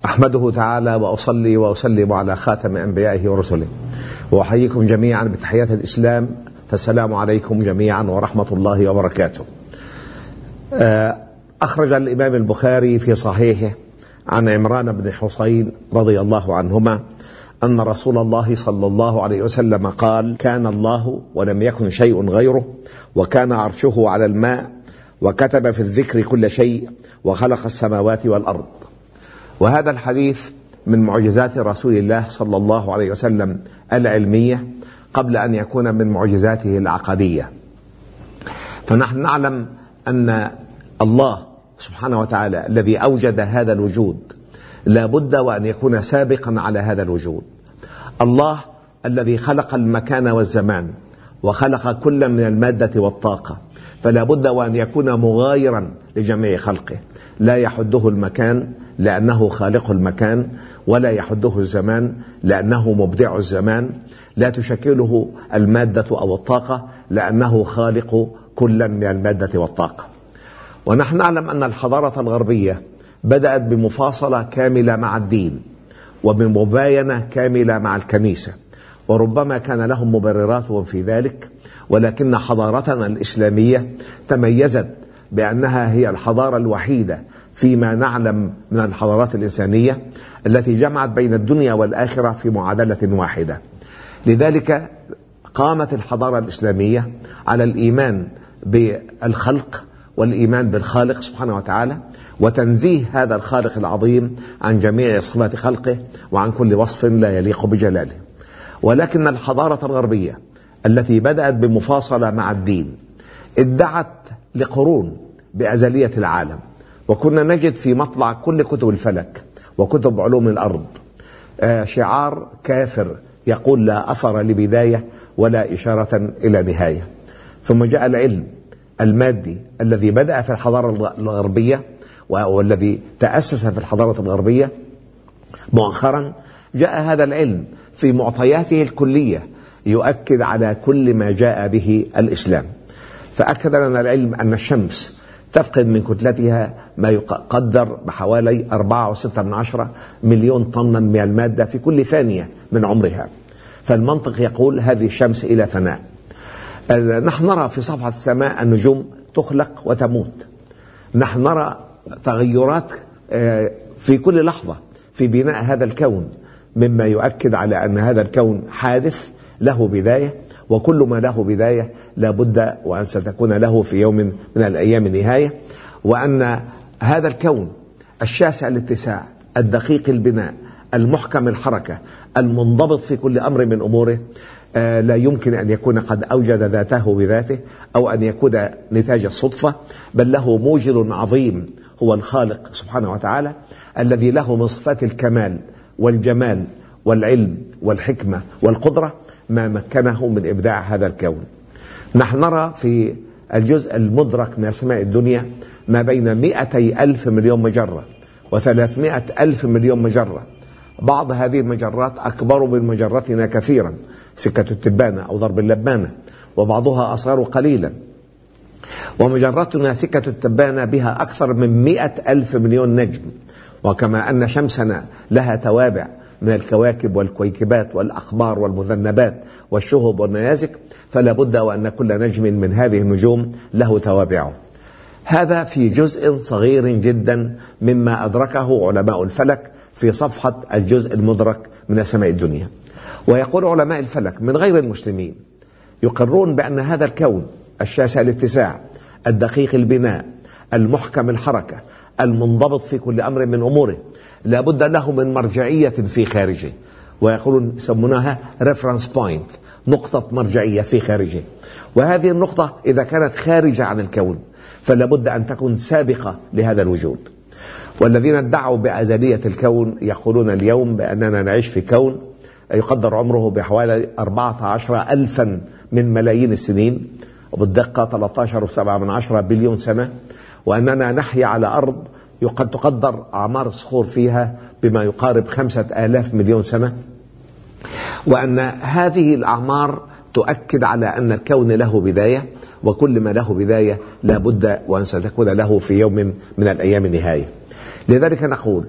أحمده تعالى وأصلي وأسلم على خاتم أنبيائه ورسله، وأحييكم جميعا بتحيات الإسلام، فالسلام عليكم جميعا ورحمة الله وبركاته. أخرج الإمام البخاري في صحيحه عن عمران بن حسين رضي الله عنهما أن رسول الله صلى الله عليه وسلم قال: كان الله ولم يكن شيء غيره، وكان عرشه على الماء، وكتب في الذكر كل شيء، وخلق السماوات والأرض. وهذا الحديث من معجزات رسول الله صلى الله عليه وسلم العلمية قبل أن يكون من معجزاته العقدية. فنحن نعلم أن الله سبحانه وتعالى الذي أوجد هذا الوجود لا بد وأن يكون سابقا على هذا الوجود. الله الذي خلق المكان والزمان وخلق كل من المادة والطاقة، فلا بد وأن يكون مغايرا لجميع خلقه، لا يحده المكان لأنه خالق المكان، ولا يحده الزمان لأنه مبدع الزمان، لا تشكله المادة أو الطاقة لأنه خالق كل من المادة والطاقة. ونحن نعلم أن الحضارة الغربية بدأت بمفاصلة كاملة مع الدين، وبمباينة كاملة مع الكنيسة، وربما كان لهم مبرراتهم في ذلك، ولكن حضارتنا الإسلامية تميزت بأنها هي الحضارة الوحيدة فيما نعلم من الحضارات الإنسانية التي جمعت بين الدنيا والآخرة في معادلة واحدة. لذلك قامت الحضارة الإسلامية على الإيمان بالخلق والإيمان بالخالق سبحانه وتعالى، وتنزيه هذا الخالق العظيم عن جميع صفات خلقه وعن كل وصف لا يليق بجلاله. ولكن الحضارة الغربية التي بدأت بمفاصلة مع الدين ادعت لقرون بأزلية العالم، وكنا نجد في مطلع كل كتب الفلك وكتب علوم الأرض شعار كافر يقول: لا أثر لبداية ولا إشارة إلى نهاية. ثم جاء العلم المادي الذي بدأ في الحضارة الغربية والذي تأسس في الحضارة الغربية. مؤخرا جاء هذا العلم في معطياته الكلية يؤكد على كل ما جاء به الإسلام. فأكد لنا العلم أن الشمس تفقد من كتلتها ما يقدر بحوالي 4.6 مليون طنا من المادة في كل ثانية من عمرها. فالمنطق يقول هذه الشمس إلى فناء. نحن نرى في صفحة السماء النجوم تخلق وتموت. نحن نرى تغيرات في كل لحظة في بناء هذا الكون، مما يؤكد على أن هذا الكون حادث له بداية، وكل ما له بداية لا بد وأن ستكون له في يوم من الأيام نهاية، وأن هذا الكون الشاسع الاتساع الدقيق البناء المحكم الحركة المنضبط في كل أمر من أموره لا يمكن أن يكون قد أوجد ذاته بذاته أو أن يكون نتاج الصدفة، بل له موجد عظيم هو الخالق سبحانه وتعالى الذي له من صفات الكمال والجمال والعلم والحكمة والقدرة ما مكنه من إبداع هذا الكون. نحن نرى في الجزء المدرك من أسماء الدنيا ما بين 200,000 مليون مجرة و300,000 مليون مجرة. بعض هذه المجرات أكبر من مجرتنا كثيرا، سكة التبانة أو ضرب اللبانة، وبعضها أصغر قليلا. ومجرتنا سكة التبانة بها أكثر من 100,000 مليون نجم. وكما أن شمسنا لها توابع من الكواكب والكويكبات والأقمار والمذنبات والشهب والنيازك، فلا بد وأن كل نجم من هذه النجوم له توابعه. هذا في جزء صغير جدا مما أدركه علماء الفلك في صفحة الجزء المدرك من أسماء الدنيا. ويقول علماء الفلك من غير المسلمين يقرون بأن هذا الكون الشاسع الاتساع الدقيق البناء المحكم الحركة المنضبط في كل أمر من أموره لا بد له من مرجعية في خارجه، ويقولون يسمونها reference point، نقطة مرجعية في خارجه. وهذه النقطة إذا كانت خارجة عن الكون فلا بد أن تكون سابقة لهذا الوجود. والذين ادعوا بأزلية الكون يقولون اليوم بأننا نعيش في كون يقدر عمره بحوالي 14,000 من ملايين السنين، وبالدقة 13.7 بليون سنة، وأننا نحيا على أرض قد تقدر أعمار الصخور فيها بما يقارب 5,000 مليون سنة، وأن هذه الأعمار تؤكد على أن الكون له بداية، وكل ما له بداية لا بد وأن ستكون له في يوم من الأيام نهاية. لذلك نقول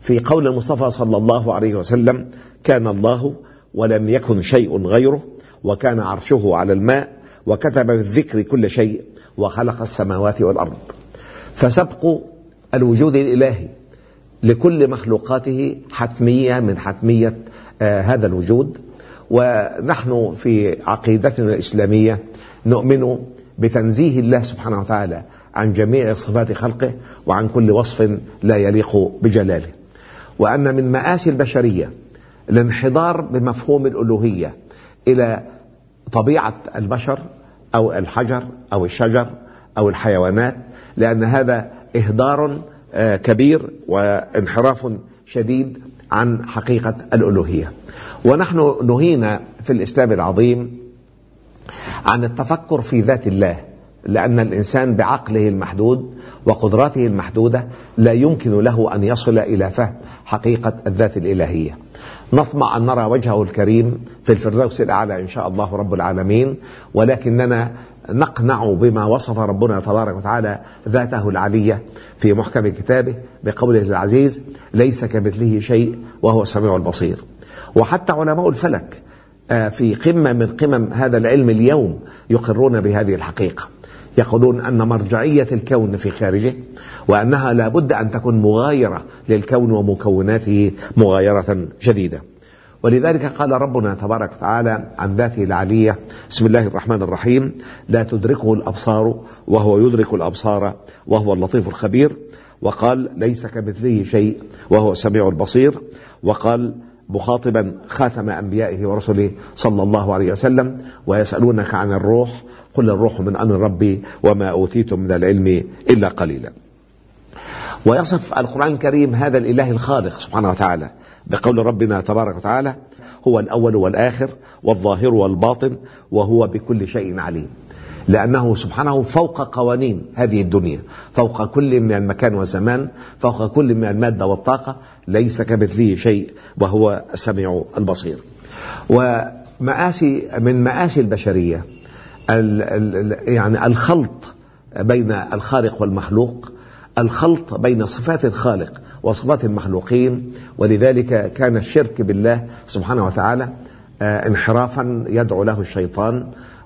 في قول المصطفى صلى الله عليه وسلم: كان الله ولم يكن شيء غيره، وكان عرشه على الماء، وكتب بالذكر كل شيء، وخلق السماوات والأرض. فسبق الوجود الإلهي لكل مخلوقاته حتمية من حتمية هذا الوجود. ونحن في عقيدتنا الإسلامية نؤمن بتنزيه الله سبحانه وتعالى عن جميع صفات خلقه وعن كل وصف لا يليق بجلاله، وأن من مآسي البشرية الانحدار بمفهوم الألوهية إلى طبيعة البشر أو الحجر أو الشجر أو الحيوانات، لأن هذا إهدار كبير وانحراف شديد عن حقيقة الألوهية. ونحن نهينا في الإسلام العظيم عن التفكر في ذات الله، لأن الإنسان بعقله المحدود وقدراته المحدودة لا يمكن له أن يصل إلى فهم حقيقة الذات الإلهية. نطمع أن نرى وجهه الكريم في الفردوس الأعلى إن شاء الله رب العالمين، ولكننا نقنع بما وصف ربنا تبارك وتعالى ذاته العلية في محكم كتابه بقوله العزيز: ليس كمثله شيء وهو السميع البصير. وحتى علماء الفلك في قمة من قمم هذا العلم اليوم يقرون بهذه الحقيقة، يقولون أن مرجعية الكون في خارجه، وأنها لا بد أن تكون مغايرة للكون ومكوناته مغايرة شديدة. ولذلك قال ربنا تبارك وتعالى عن ذاته العلية: بسم الله الرحمن الرحيم: لا تدركه الأبصار وهو يدرك الأبصار وهو اللطيف الخبير. وقال: ليس كمثله شيء وهو السميع البصير. وقال مخاطبا خاتم أنبيائه ورسله صلى الله عليه وسلم: ويسألونك عن الروح قل الروح من أمر ربي وما أوتيتم من العلم إلا قليلا. ويصف القرآن الكريم هذا الإله الخالق سبحانه وتعالى بقول ربنا تبارك وتعالى: هو الأول والآخر والظاهر والباطن وهو بكل شيء عليم. لأنه سبحانه فوق قوانين هذه الدنيا، فوق كل من المكان والزمان، فوق كل من المادة والطاقة، ليس كمثله شيء وهو السميع البصير. من مآسي البشرية يعني الخلط بين الخالق والمخلوق، الخلط بين صفات الخالق وصفات المخلوقين. ولذلك كان الشرك بالله سبحانه وتعالى انحرافا يدعو له الشيطان،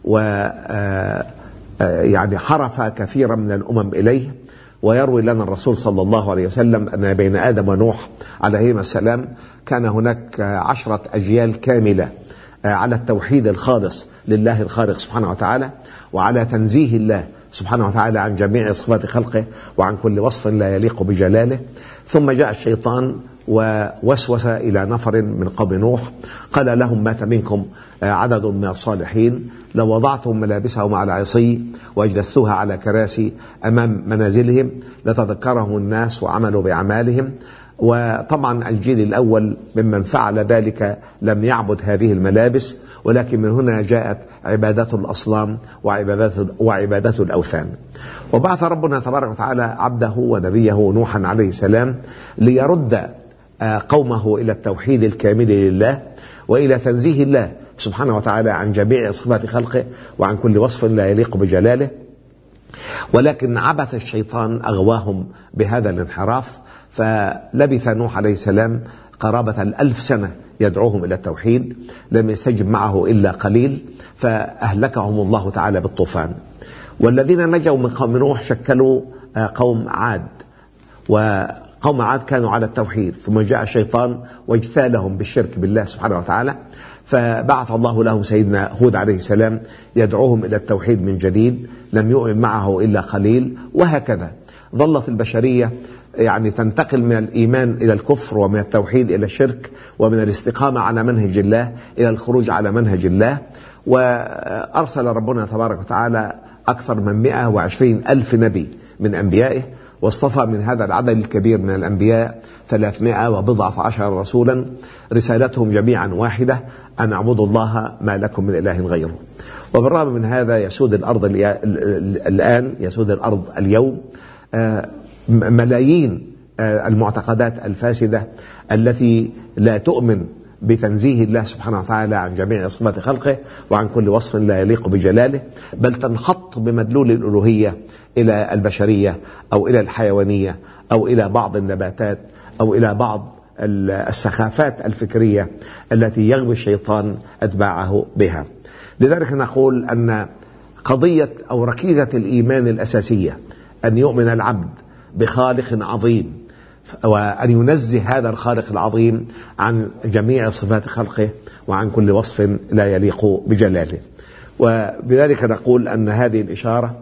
يعني حرف كثيرا من الأمم إليه. ويروي لنا الرسول صلى الله عليه وسلم أن بين آدم ونوح عليهما السلام كان هناك 10 أجيال كاملة على التوحيد الخالص لله الخالق سبحانه وتعالى، وعلى تنزيه الله سبحانه وتعالى عن جميع صفات خلقه وعن كل وصف لا يليق بجلاله. ثم جاء الشيطان ووسوس إلى نفر من قوم نوح، قال لهم: مات منكم عدد من الصالحين، لو وضعتم ملابسهم على عصي واجلستوها على كراسي أمام منازلهم لتذكرهم الناس وعملوا بأعمالهم. وطبعا الجيل الأول ممن فعل ذلك لم يعبد هذه الملابس، ولكن من هنا جاءت عبادات الأصنام وعبادات الأوثان. وبعث ربنا تبارك وتعالى عبده ونبيه نوحا عليه السلام ليرد قومه إلى التوحيد الكامل لله وإلى تنزيه الله سبحانه وتعالى عن جميع صفات خلقه وعن كل وصف لا يليق بجلاله. ولكن عبث الشيطان أغواهم بهذا الانحراف، فلبث نوح عليه السلام قرابة 1000 سنة يدعوهم إلى التوحيد، لم يستجب معه إلا قليل، فأهلكهم الله تعالى بالطوفان. والذين نجوا من قوم نوح شكلوا قوم عاد، وقوم عاد كانوا على التوحيد، ثم جاء الشيطان واجتالهم بالشرك بالله سبحانه وتعالى، فبعث الله لهم سيدنا هود عليه السلام يدعوهم إلى التوحيد من جديد، لم يؤمن معه إلا قليل. وهكذا ظلت البشرية يعني تنتقل من الإيمان إلى الكفر، ومن التوحيد إلى الشرك، ومن الاستقامة على منهج الله إلى الخروج على منهج الله. وأرسل ربنا تبارك وتعالى أكثر من 120,000 نبي من أنبيائه، واصطفى من هذا العدد الكبير من الأنبياء 310 رسولا، رسالتهم جميعا واحدة: أن اعبدوا الله ما لكم من إله غيره. وبالرغم من هذا يسود الأرض الآن، يسود الأرض اليوم ملايين المعتقدات الفاسدة التي لا تؤمن بتنزيه الله سبحانه وتعالى عن جميع صفات خلقه وعن كل وصف لا يليق بجلاله، بل تنحط بمدلول الألوهية إلى البشرية أو إلى الحيوانية أو إلى بعض النباتات أو إلى بعض السخافات الفكرية التي يغوي الشيطان أتباعه بها. لذلك نقول أن قضية أو ركيزة الإيمان الأساسية أن يؤمن العبد بخالق عظيم، وأن ينزه هذا الخالق العظيم عن جميع صفات خلقه وعن كل وصف لا يليق بجلاله. وبذلك نقول أن هذه الإشارة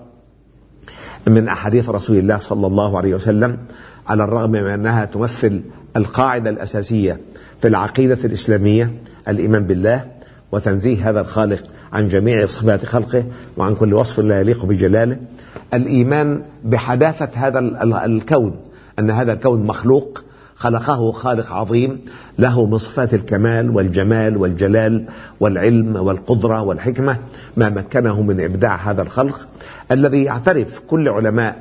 من أحاديث رسول الله صلى الله عليه وسلم، على الرغم من أنها تمثل القاعدة الأساسية في العقيدة الإسلامية، الإيمان بالله وتنزيه هذا الخالق عن جميع صفات خلقه وعن كل وصف لا يليق بجلاله، الإيمان بحداثة هذا الكون، أن هذا الكون مخلوق خلقه خالق عظيم له من صفات الكمال والجمال والجلال والعلم والقدرة والحكمة ما مكنه من إبداع هذا الخلق، الذي يعترف كل علماء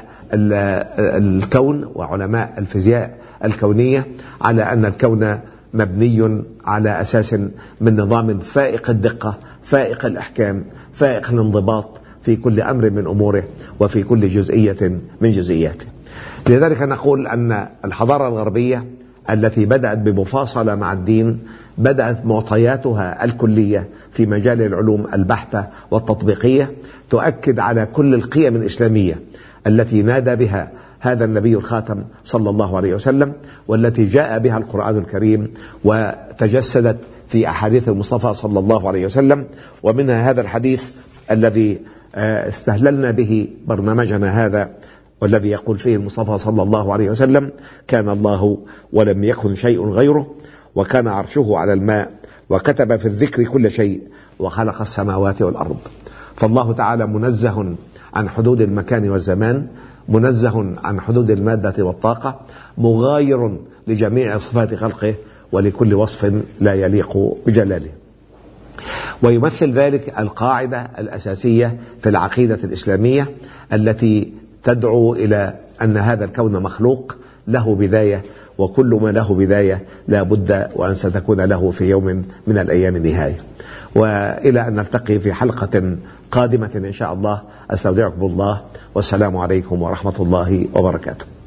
الكون وعلماء الفيزياء الكونية على أن الكون مبني على أساس من نظام فائق الدقة، فائق الأحكام، فائق الانضباط في كل أمر من أموره وفي كل جزئية من جزئياته. لذلك نقول أن الحضارة الغربية التي بدأت بمفاصلة مع الدين، بدأت معطياتها الكلية في مجال العلوم البحتة والتطبيقية تؤكد على كل القيم الإسلامية التي نادى بها هذا النبي الخاتم صلى الله عليه وسلم، والتي جاء بها القرآن الكريم وتجسدت في أحاديث المصطفى صلى الله عليه وسلم. ومنها هذا الحديث الذي استهللنا به برنامجنا هذا، والذي يقول فيه المصطفى صلى الله عليه وسلم: كان الله ولم يكن شيء غيره، وكان عرشه على الماء، وكتب في الذكر كل شيء، وخلق السماوات والأرض. فالله تعالى منزه عن حدود المكان والزمان، منزه عن حدود المادة والطاقة، مغاير لجميع صفات خلقه ولكل وصف لا يليق بجلاله. ويمثل ذلك القاعدة الأساسية في العقيدة الإسلامية التي تدعو إلى أن هذا الكون مخلوق له بداية، وكل ما له بداية لا بد وأن ستكون له في يوم من الأيام نهاية. وإلى أن نلتقي في حلقة قادمة إن شاء الله، أستودعكم الله، والسلام عليكم ورحمة الله وبركاته.